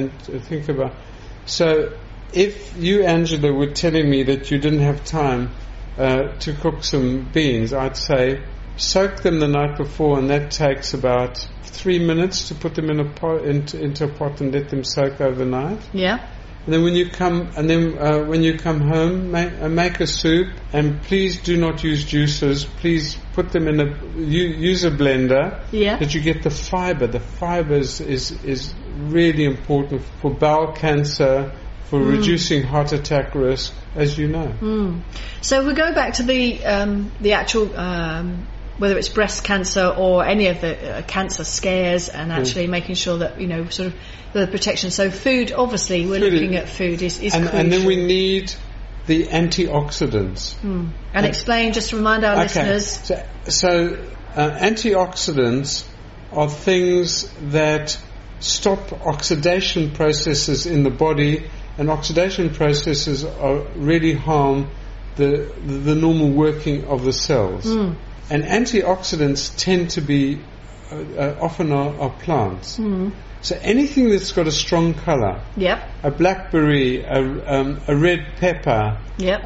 So, if you, Angela, were telling me that you didn't have time to cook some beans, I'd say soak them the night before, and that takes about 3 minutes to put them in a pot, into a pot and let them soak overnight. Yeah. And then when you come home, make a soup, and please do not use juicers. Please put them use a blender. Yeah. That you get the fiber. The fiber is really important for bowel cancer, for reducing heart attack risk, as you know. So we go back to the actual, whether it's breast cancer or any of the cancer scares, and actually making sure that, you know, sort of the protection. So food, obviously, we're looking at food is crucial. And then we need the antioxidants. And explain, just to remind our listeners. So antioxidants are things that stop oxidation processes in the body, and oxidation processes really harm the normal working of the cells. And antioxidants tend to be often are plants. So anything that's got a strong colour, a blackberry, a red pepper,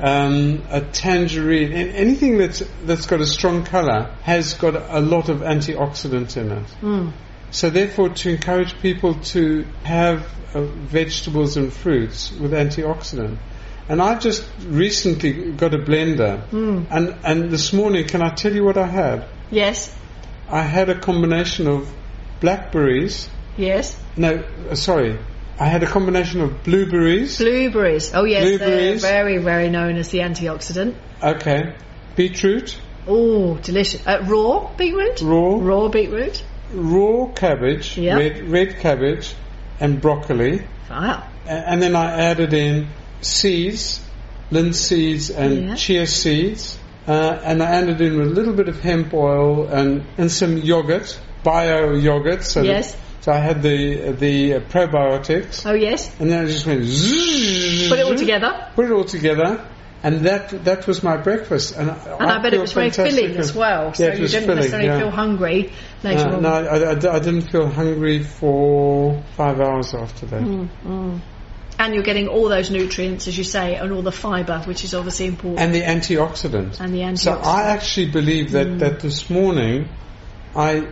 a tangerine, anything that's got a strong colour has got a lot of antioxidant in it. So therefore, to encourage people to have vegetables and fruits with antioxidant. And I just recently got a blender, and this morning, can I tell you what I had? Yes. I had a combination of blackberries. Yes. No, sorry. I had a combination of blueberries. Blueberries. Oh, yes. Blueberries. They're very, very known as the antioxidant. Okay. Beetroot. Oh, delicious. Raw beetroot? Raw beetroot. Raw cabbage. Red cabbage. And broccoli. Wow. And then I added in seeds, linseeds and chia seeds. And I added in a little bit of hemp oil and some yogurt, bio yogurt. So so I had the probiotics. Oh, yes. And then I just went zzz, Put it all together. And that was my breakfast. And I bet it was very filling as well. So you didn't necessarily feel hungry later on. No, I didn't feel hungry for 5 hours after that. And you're getting all those nutrients, as you say, and all the fibre, which is obviously important. And the antioxidant. So I actually believe that this morning I,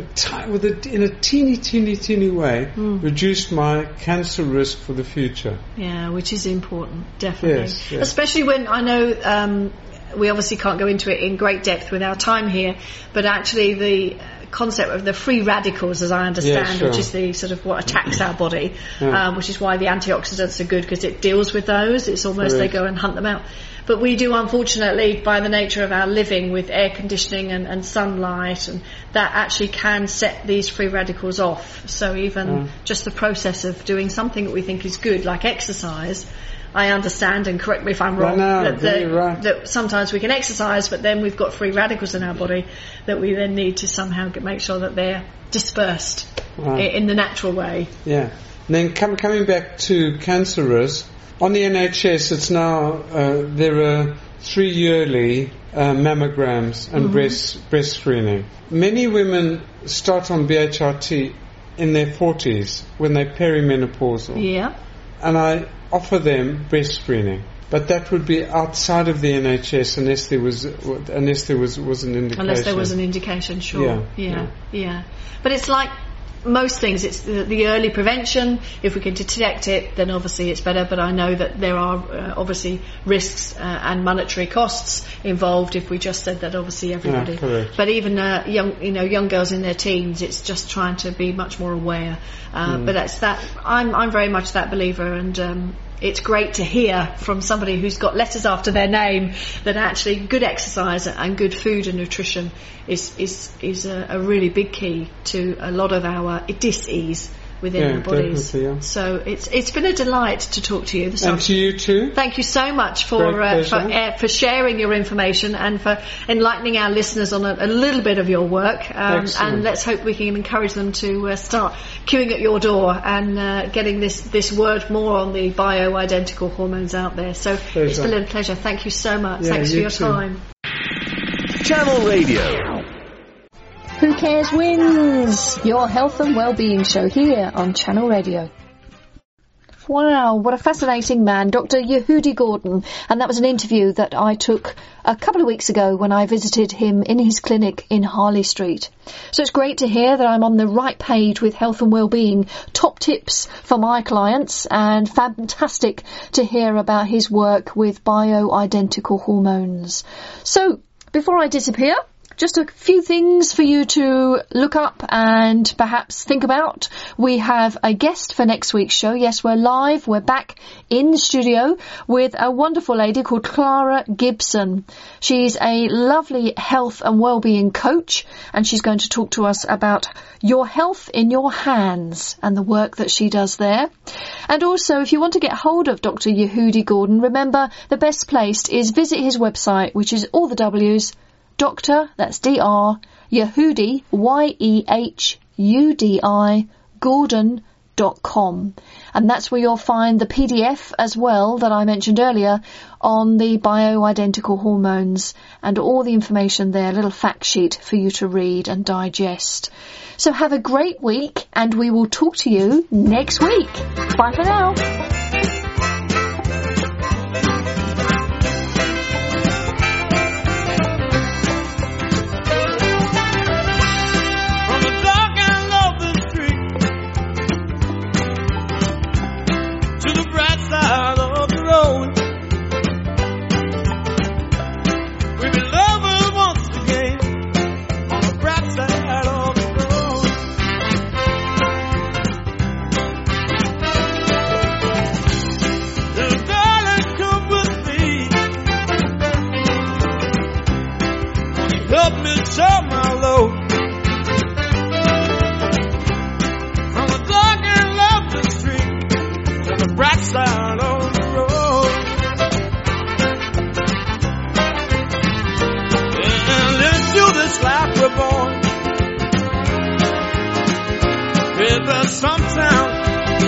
in a teeny way, reduced my cancer risk for the future. Yeah, which is important, definitely. Yes. Especially when I know we obviously can't go into it in great depth with our time here, but actually the concept of the free radicals, as I understand, which is the sort of what attacks our body, which is why the antioxidants are good, because it deals with those. It's almost they go and hunt them out. But we do, unfortunately, by the nature of our living with air conditioning and sunlight, and that actually can set these free radicals off. So even just the process of doing something that we think is good, like exercise, I understand, and correct me if I'm wrong, that sometimes we can exercise, but then we've got free radicals in our body that we then need to somehow make sure that they're dispersed in the natural way. Yeah. And then coming back to cancer risk, on the NHS it's now, there are 3 yearly mammograms and breast screening. Many women start on BHRT in their 40s when they're perimenopausal. Yeah. And I offer them breast screening, but that would be outside of the NHS unless there was an indication. Unless there was an indication, sure. Yeah. But it's like most things, it's the early prevention. If we can detect it, then obviously it's better. But I know that there are obviously risks and monetary costs involved if we just said that. Obviously, everybody. Yeah, correct. But even young girls in their teens, it's just trying to be much more aware. But that's that. I'm very much that believer, and it's great to hear from somebody who's got letters after their name that actually good exercise and good food and nutrition is a really big key to a lot of our dis-ease within our bodies. So it's been a delight to talk to you this afternoon. And to you too. Thank you so much for sharing your information and for enlightening our listeners on a little bit of your work. And let's hope we can encourage them to start queuing at your door and getting this word more on the bioidentical hormones out there. So it's been a pleasure. Thank you so much. Thanks for your time. Channel Radio. Who Cares Wins, your health and well-being show here on Channel Radio. Wow, what a fascinating man, Dr. Yehudi Gordon. And that was an interview that I took a couple of weeks ago when I visited him in his clinic in Harley Street. So it's great to hear that I'm on the right page with health and well-being, top tips for my clients, and fantastic to hear about his work with bioidentical hormones. So, before I disappear, just a few things for you to look up and perhaps think about. We have a guest for next week's show. Yes, we're live. We're back in the studio with a wonderful lady called Clara Gibson. She's a lovely health and well-being coach, and she's going to talk to us about your health in your hands and the work that she does there. And also, if you want to get hold of Dr. Yehudi Gordon, remember the best place is visit his website, which is all the W's, Dr. that's Dr. Yehudi, Yehudi gordon.com, and that's where you'll find the PDF as well that I mentioned earlier on the bioidentical hormones and all the information there, a little fact sheet for you to read and digest. So have a great week, and we will talk to you next week. Bye for now.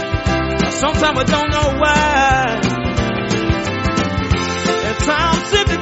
Sometimes I don't know why. At times